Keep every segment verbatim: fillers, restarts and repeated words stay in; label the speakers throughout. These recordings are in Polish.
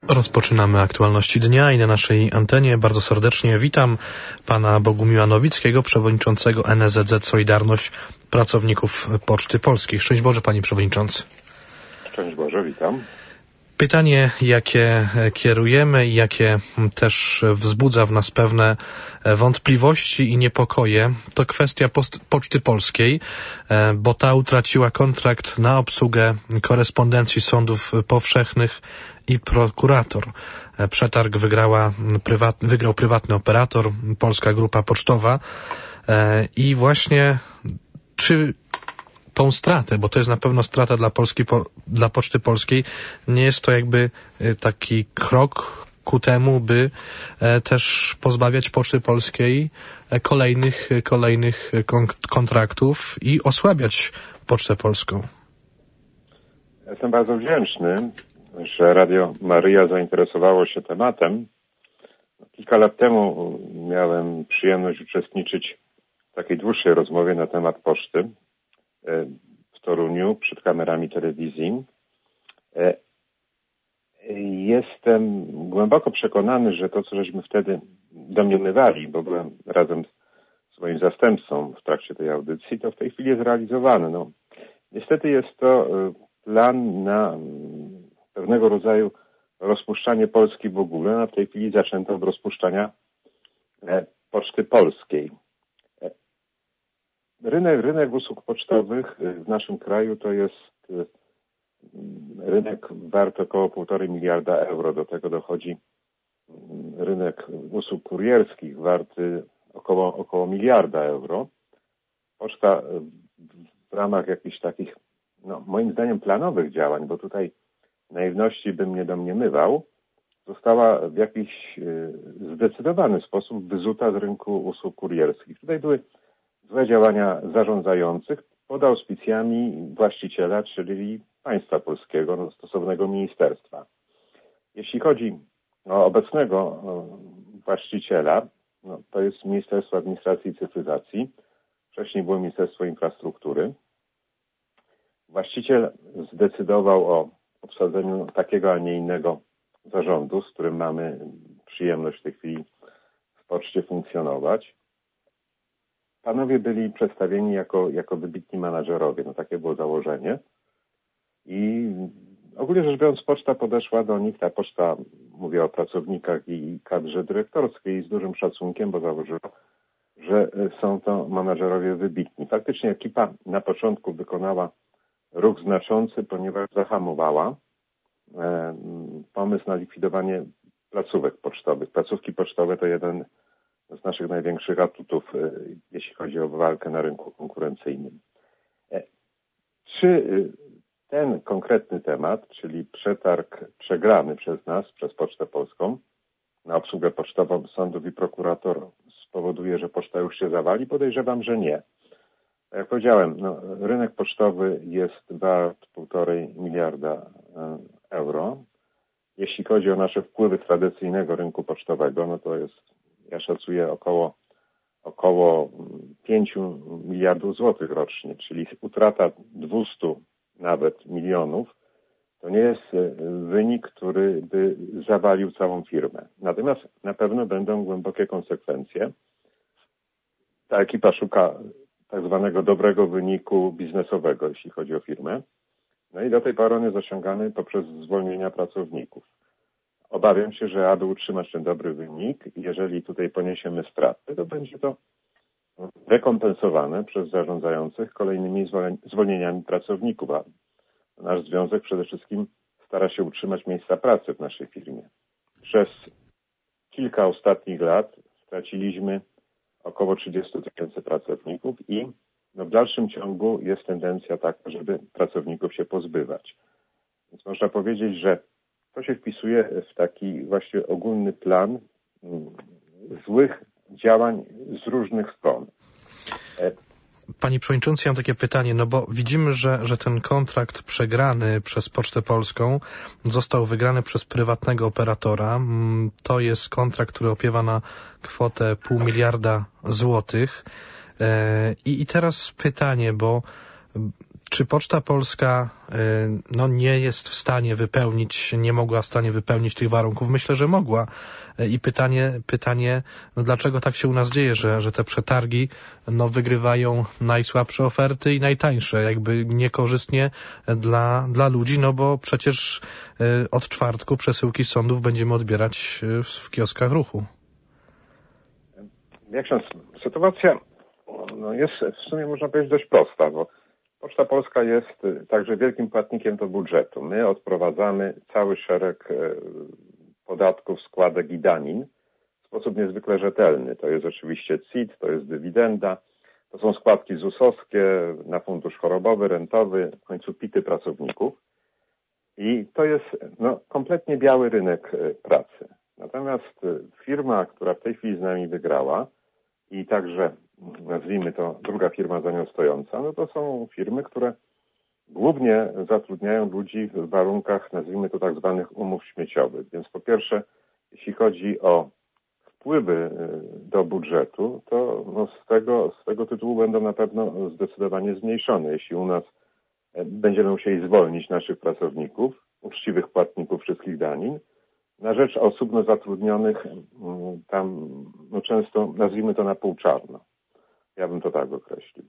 Speaker 1: Rozpoczynamy aktualności dnia i na naszej antenie bardzo serdecznie witam pana Bogumiła Nowickiego, przewodniczącego N S Z Z Solidarność Pracowników Poczty Polskiej. Szczęść Boże, panie przewodniczący.
Speaker 2: Szczęść Boże, witam.
Speaker 1: Pytanie, jakie kierujemy i jakie też wzbudza w nas pewne wątpliwości i niepokoje, to kwestia Poczty Polskiej, bo ta utraciła kontrakt na obsługę korespondencji sądów powszechnych i prokurator. Przetarg wygrała prywat, wygrał prywatny operator, Polska Grupa Pocztowa i właśnie czy tą stratę, bo to jest na pewno strata dla Polski, dla Poczty Polskiej, nie jest to jakby taki krok ku temu, by też pozbawiać Poczty Polskiej kolejnych, kolejnych kontraktów i osłabiać Pocztę Polską?
Speaker 2: Jestem bardzo wdzięczny, że Radio Maryja zainteresowało się tematem. Kilka lat temu miałem przyjemność uczestniczyć w takiej dłuższej rozmowie na temat poczty w Toruniu przed kamerami telewizji. Jestem głęboko przekonany, że to, co żeśmy wtedy domniemywali, bo byłem razem z moim zastępcą w trakcie tej audycji, to w tej chwili jest realizowane. No, niestety jest to plan na pewnego rodzaju rozpuszczanie Polski w ogóle, a w tej chwili zaczęto od rozpuszczania Poczty Polskiej. Rynek, rynek usług pocztowych w naszym kraju to jest rynek wart około półtorej miliarda euro. Do tego dochodzi rynek usług kurierskich warty około, około miliarda euro. Poczta w ramach jakichś takich, no, moim zdaniem planowych działań, bo tutaj naiwności bym nie domniemywał, została w jakiś zdecydowany sposób wyzuta z rynku usług kurierskich. Tutaj były złe działania zarządzających pod auspicjami właściciela, czyli państwa polskiego, no, stosownego ministerstwa. Jeśli chodzi o obecnego właściciela, no, to jest Ministerstwo Administracji i Cyfryzacji. Wcześniej było Ministerstwo Infrastruktury. Właściciel zdecydował o obsadzeniu takiego, a nie innego zarządu, z którym mamy przyjemność w tej chwili w poczcie funkcjonować. Panowie byli przedstawieni jako, jako wybitni menadżerowie. No takie było założenie. I ogólnie rzecz biorąc, poczta podeszła do nich, ta poczta, mówię o pracownikach i kadrze dyrektorskiej, z dużym szacunkiem, bo założyła, że są to menadżerowie wybitni. Faktycznie ekipa na początku wykonała ruch znaczący, ponieważ zahamowała e, pomysł na likwidowanie placówek pocztowych. Placówki pocztowe to jeden z naszych największych atutów, e, jeśli chodzi o walkę na rynku konkurencyjnym. E, czy ten konkretny temat, czyli przetarg przegrany przez nas, przez Pocztę Polską na obsługę pocztową sądów i prokurator spowoduje, że poczta już się zawali? Podejrzewam, że nie. Jak powiedziałem, no, rynek pocztowy jest wart półtorej miliarda euro. Jeśli chodzi o nasze wpływy tradycyjnego rynku pocztowego, no to jest, ja szacuję, około, około pięciu miliardów złotych rocznie, czyli utrata dwustu nawet milionów, to nie jest wynik, który by zawalił całą firmę. Natomiast na pewno będą głębokie konsekwencje. Ta ekipa szuka tak zwanego dobrego wyniku biznesowego, jeśli chodzi o firmę. No i do tej pory on jest osiągany poprzez zwolnienia pracowników. Obawiam się, że aby utrzymać ten dobry wynik, jeżeli tutaj poniesiemy straty, to będzie to rekompensowane przez zarządzających kolejnymi zwolnieniami pracowników. A nasz związek przede wszystkim stara się utrzymać miejsca pracy w naszej firmie. Przez kilka ostatnich lat straciliśmy około trzydziestu tysięcy pracowników i no w dalszym ciągu jest tendencja taka, żeby pracowników się pozbywać. Więc można powiedzieć, że to się wpisuje w taki właśnie ogólny plan złych działań z różnych stron.
Speaker 1: Panie Przewodniczący, ja mam takie pytanie, no bo widzimy, że, że ten kontrakt przegrany przez Pocztę Polską został wygrany przez prywatnego operatora. To jest kontrakt, który opiewa na kwotę pół miliarda złotych. I, I teraz pytanie, bo Czy Poczta Polska no, nie jest w stanie wypełnić, nie mogła w stanie wypełnić tych warunków? Myślę, że mogła. I pytanie, pytanie no, dlaczego tak się u nas dzieje, że, że te przetargi no, wygrywają najsłabsze oferty i najtańsze, jakby niekorzystnie dla, dla ludzi, no bo przecież od czwartku przesyłki z sądów będziemy odbierać w kioskach Ruchu.
Speaker 2: Jak się sytuacja no, jest w sumie można powiedzieć dość prosta, bo Poczta Polska jest także wielkim płatnikiem do budżetu. My odprowadzamy cały szereg podatków, składek i danin w sposób niezwykle rzetelny. To jest oczywiście C I T, to jest dywidenda, to są składki zusowskie na fundusz chorobowy, rentowy, w końcu pity pracowników. I to jest no, kompletnie biały rynek pracy. Natomiast firma, która w tej chwili z nami wygrała i także nazwijmy to druga firma za nią stojąca, no to są firmy, które głównie zatrudniają ludzi w warunkach, nazwijmy to tak zwanych umów śmieciowych. Więc po pierwsze, jeśli chodzi o wpływy do budżetu, to no z tego, z tego tytułu będą na pewno zdecydowanie zmniejszone. Jeśli u nas będziemy musieli zwolnić naszych pracowników, uczciwych płatników wszystkich danin, na rzecz osób no, zatrudnionych tam no, często, nazwijmy to na pół czarno. Ja bym to tak określił.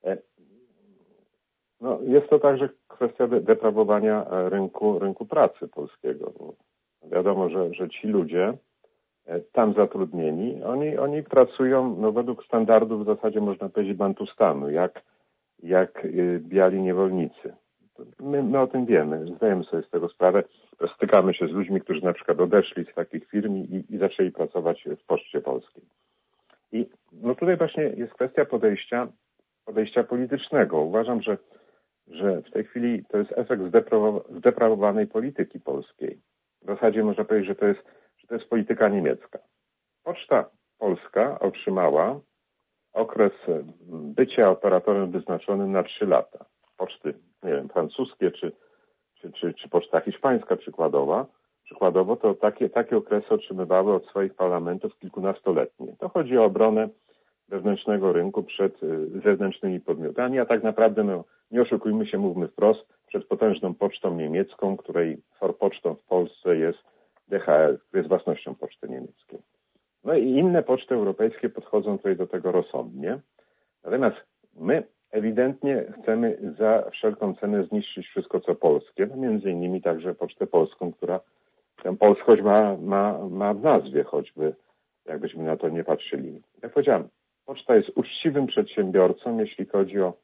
Speaker 2: No, jest to także kwestia deprawowania rynku, rynku pracy polskiego. Bo wiadomo, że, że ci ludzie tam zatrudnieni, oni, oni pracują no, według standardów w zasadzie można powiedzieć Bantustanu, jak, jak biali niewolnicy. My, my o tym wiemy, zdajemy sobie z tego sprawę. Stykamy się z ludźmi, którzy na przykład odeszli z takich firm i, i zaczęli pracować w Poczcie Polskiej. I no tutaj właśnie jest kwestia podejścia, podejścia politycznego. Uważam, że, że w tej chwili to jest efekt zdeprawowanej polityki polskiej. W zasadzie można powiedzieć, że to jest, że to jest polityka niemiecka. Poczta Polska otrzymała okres bycia operatorem wyznaczonym na trzy lata. Poczty, nie wiem, francuskie czy, czy, czy, czy poczta hiszpańska przykładowa, przykładowo to takie, takie okresy otrzymywały od swoich parlamentów kilkunastoletnie. To chodzi o obronę wewnętrznego rynku przed zewnętrznymi podmiotami, a tak naprawdę, no, nie oszukujmy się, mówmy wprost, przed potężną pocztą niemiecką, której forpocztą w Polsce jest D H L, która jest własnością poczty niemieckiej. No i inne poczty europejskie podchodzą tutaj do tego rozsądnie. Natomiast my ewidentnie chcemy za wszelką cenę zniszczyć wszystko, co polskie, no między innymi także Pocztę Polską, która tę polskość ma, ma, ma w nazwie, choćby jakbyśmy na to nie patrzyli. Jak powiedziałem, Poczta jest uczciwym przedsiębiorcą, jeśli chodzi o,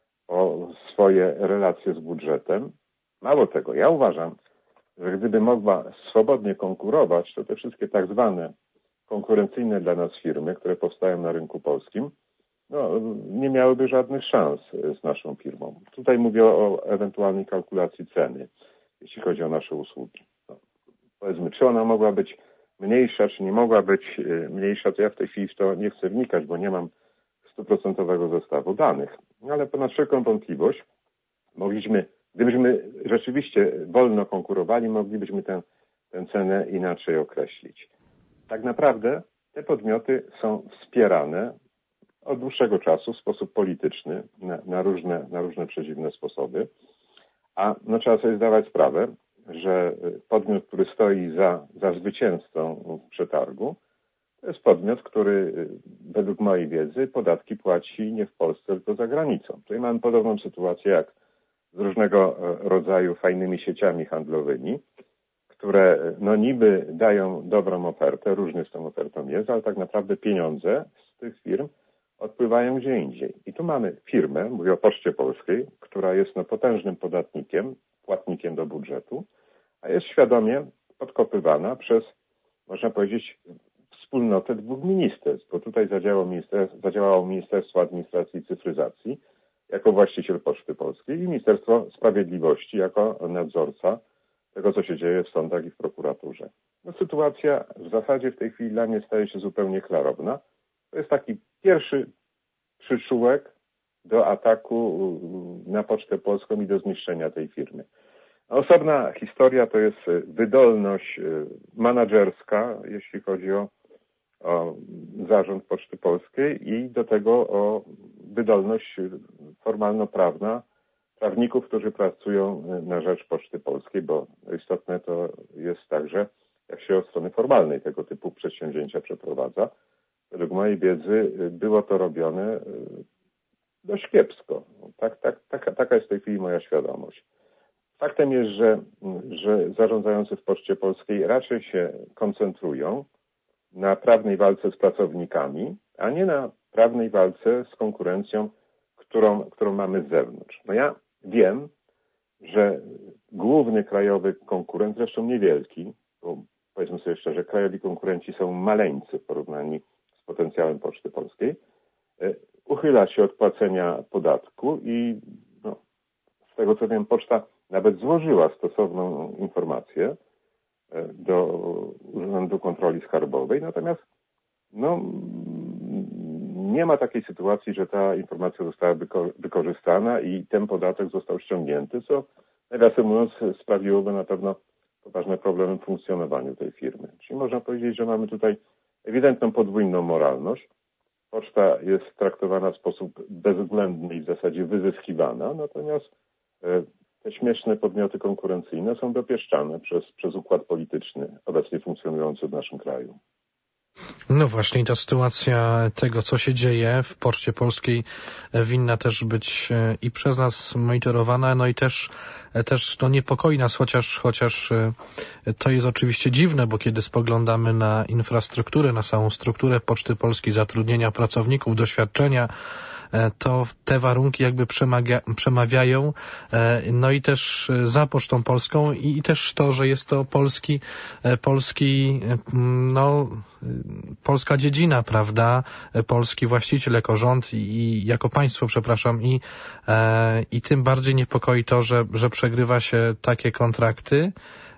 Speaker 2: o swoje relacje z budżetem. Mało tego, ja uważam, że gdyby mogła swobodnie konkurować, to te wszystkie tak zwane konkurencyjne dla nas firmy, które powstają na rynku polskim, no, nie miałyby żadnych szans z naszą firmą. Tutaj mówię o ewentualnej kalkulacji ceny, jeśli chodzi o nasze usługi. No, powiedzmy, czy ona mogła być mniejsza, czy nie mogła być mniejsza, to ja w tej chwili w to nie chcę wnikać, bo nie mam stuprocentowego zestawu danych. Ale ponad wszelką wątpliwość mogliśmy, gdybyśmy rzeczywiście wolno konkurowali, moglibyśmy tę, tę cenę inaczej określić. Tak naprawdę te podmioty są wspierane od dłuższego czasu w sposób polityczny na, na, różne, na różne przedziwne sposoby, a no, trzeba sobie zdawać sprawę, że podmiot, który stoi za, za zwycięzcą w przetargu, to jest podmiot, który według mojej wiedzy podatki płaci nie w Polsce, tylko za granicą. Tutaj mamy podobną sytuację jak z różnego rodzaju fajnymi sieciami handlowymi, które no niby dają dobrą ofertę, różnie z tą ofertą jest, ale tak naprawdę pieniądze z tych firm odpływają gdzie indziej. I tu mamy firmę, mówię o Poczcie Polskiej, która jest no potężnym podatnikiem, płatnikiem do budżetu, a jest świadomie podkopywana przez, można powiedzieć, wspólnotę dwóch ministerstw, bo tutaj zadziałało Ministerstwo, zadziałało Ministerstwo Administracji i Cyfryzacji jako właściciel Poczty Polskiej i Ministerstwo Sprawiedliwości jako nadzorca tego, co się dzieje w sądach i w prokuraturze. No, sytuacja w zasadzie w tej chwili dla mnie staje się zupełnie klarowna. To jest taki pierwszy przyczółek do ataku na Pocztę Polską i do zniszczenia tej firmy. Osobna historia to jest wydolność menadżerska, jeśli chodzi o, o zarząd Poczty Polskiej i do tego o wydolność formalno-prawna prawników, którzy pracują na rzecz Poczty Polskiej, bo istotne to jest także, jak się od strony formalnej tego typu przedsięwzięcia przeprowadza. Według mojej wiedzy było to robione dość kiepsko. Tak, tak, taka, taka jest w tej chwili moja świadomość. Faktem jest, że, że zarządzający w Poczcie Polskiej raczej się koncentrują na prawnej walce z pracownikami, a nie na prawnej walce z konkurencją, którą, którą mamy z zewnątrz. No ja wiem, że główny krajowy konkurent, zresztą niewielki, bo powiedzmy sobie szczerze, krajowi konkurenci są maleńcy w porównaniu z potencjałem Poczty Polskiej, uchyla się od płacenia podatku i no, z tego co wiem, Poczta nawet złożyła stosowną informację do Urzędu Kontroli Skarbowej, natomiast no, nie ma takiej sytuacji, że ta informacja została wyko- wykorzystana i ten podatek został ściągnięty, co nawiasem mówiąc sprawiłoby na pewno poważne problemy w funkcjonowaniu tej firmy. Czyli można powiedzieć, że mamy tutaj ewidentną podwójną moralność. Poczta jest traktowana w sposób bezwzględny i w zasadzie wyzyskiwana, natomiast te śmieszne podmioty konkurencyjne są dopieszczane przez, przez układ polityczny obecnie funkcjonujący w naszym kraju.
Speaker 1: No właśnie, ta sytuacja tego, co się dzieje w Poczcie Polskiej, winna też być i przez nas monitorowana, no i też, też no niepokoi nas, chociaż, chociaż to jest oczywiście dziwne, bo kiedy spoglądamy na infrastrukturę, na samą strukturę Poczty Polskiej, zatrudnienia pracowników, doświadczenia, to te warunki jakby przemawia, przemawiają, no i też za Pocztą Polską i też to, że jest to polski, polski, no, polska dziedzina, prawda, polski właściciel jako rząd i jako państwo, przepraszam, i, i tym bardziej niepokoi to, że, że przegrywa się takie kontrakty,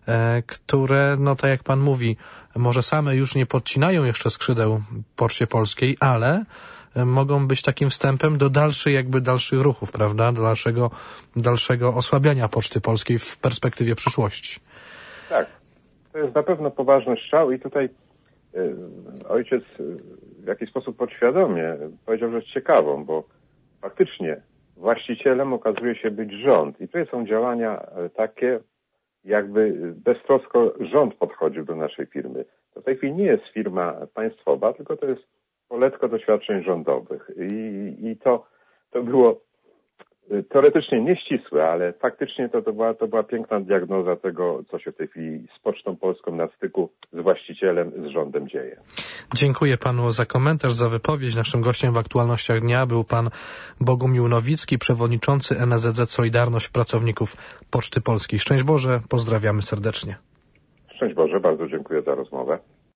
Speaker 1: które, no tak jak pan mówi, może same już nie podcinają jeszcze skrzydeł Poczcie Polskiej, ale mogą być takim wstępem do dalszych, jakby dalszych ruchów, prawda? Do dalszego, dalszego osłabiania Poczty Polskiej w perspektywie przyszłości.
Speaker 2: Tak. To jest na pewno poważny strzał i tutaj y, ojciec w jakiś sposób podświadomie powiedział rzecz ciekawą, bo faktycznie właścicielem okazuje się być rząd i tutaj są działania takie, jakby beztrosko rząd podchodził do naszej firmy. To w tej chwili nie jest firma państwowa, tylko to jest poletko doświadczeń rządowych. I, i to, to było teoretycznie nieścisłe, ale faktycznie to, to, była, to była piękna diagnoza tego, co się w tej chwili z Pocztą Polską na styku z właścicielem, z rządem dzieje.
Speaker 1: Dziękuję panu za komentarz, za wypowiedź. Naszym gościem w Aktualnościach Dnia był pan Bogumił Nowicki, przewodniczący N S Z Z Solidarność Pracowników Poczty Polskiej. Szczęść Boże, pozdrawiamy serdecznie.
Speaker 2: Szczęść Boże, bardzo dziękuję za rozmowę.